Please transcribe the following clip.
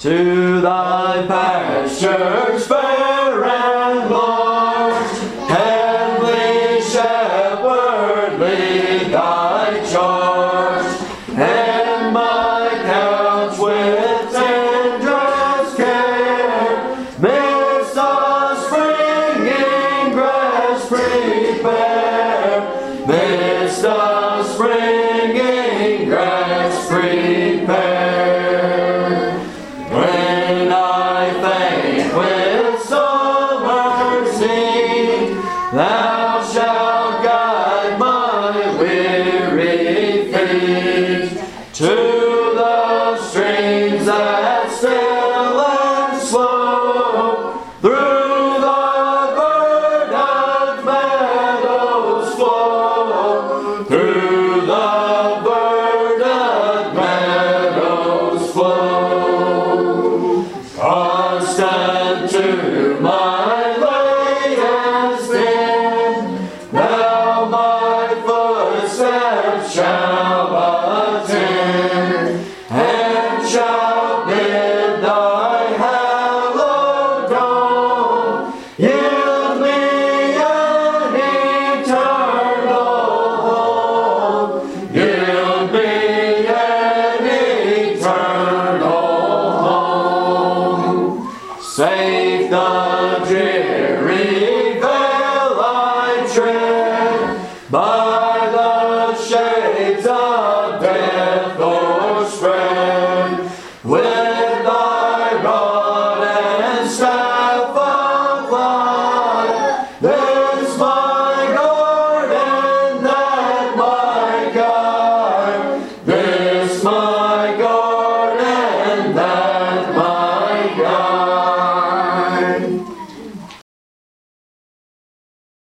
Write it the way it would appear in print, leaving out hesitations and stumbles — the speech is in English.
To thy pastures fair and large, heavenly shepherd, lead thy charge, and my couch with tenderest care, midst the springing grass prepare, midst the springing grass prepare. When I faint with summer's heat, thou shalt guide my weary feet to the streams that still and slow through the verdant meadows flow, through the verdant meadows flow. Constant to my latest end, thou my footsteps shall attend, and shall bid thy hallowed dawn yield me an eternal home, yield me an eternal home. Safe the dreary vale I tread, by the shades of death o'erspread, with